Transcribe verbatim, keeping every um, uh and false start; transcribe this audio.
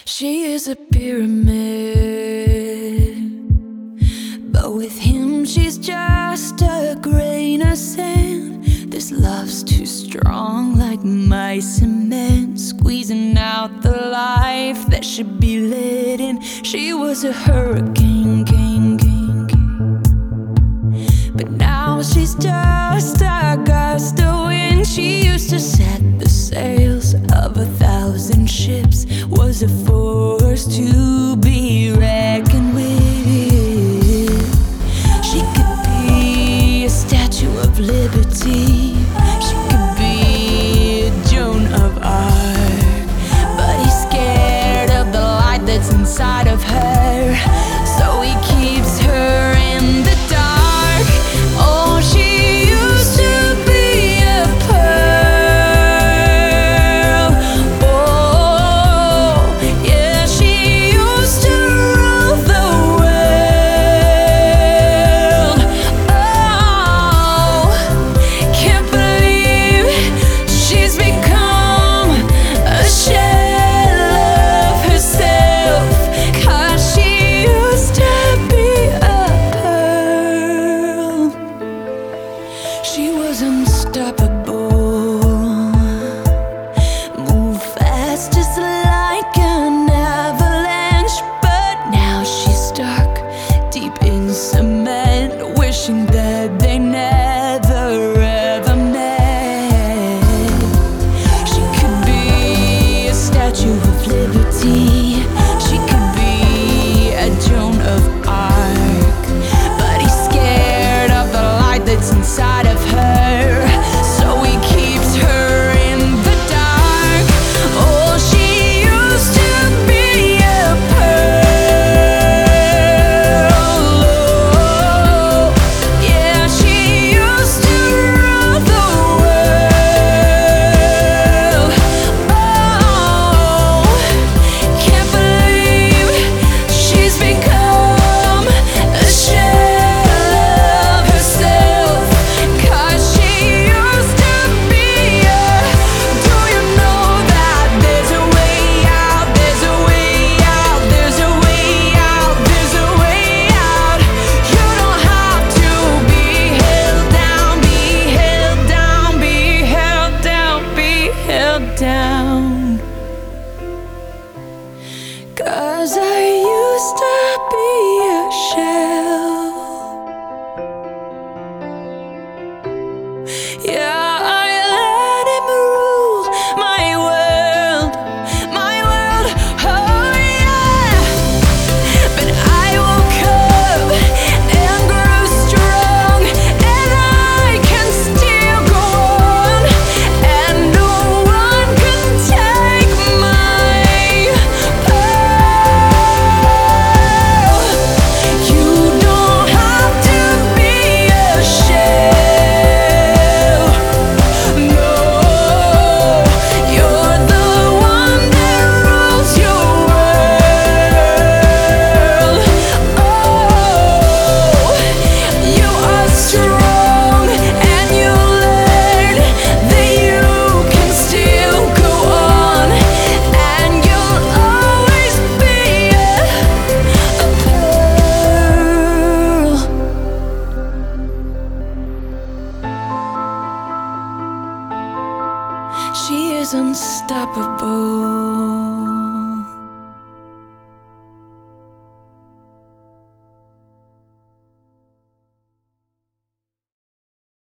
She is a pyramid, but with him she's just a grain of sand. This love's too strong, like my cement, squeezing out the life that should be lit in. She was a hurricane, king, king, king. But now she's just a gust of wind. She used to set the sails of a thousand ships, was a force to be reckoned with. She could be a statue of liberty, she could be a Joan of Arc, but he's scared of the light that's inside of her, so he keeps her in the dark. Oh, she used to be a pearl. Oh, yeah, she used to rule the world. Oh, can't believe she's become a shell of herself, 'cause she used to be a pearl. She was unstoppable, move fast just like an avalanche, but now she's stuck deep in cement, wishing that they never ever met. She could be a statue of liberty,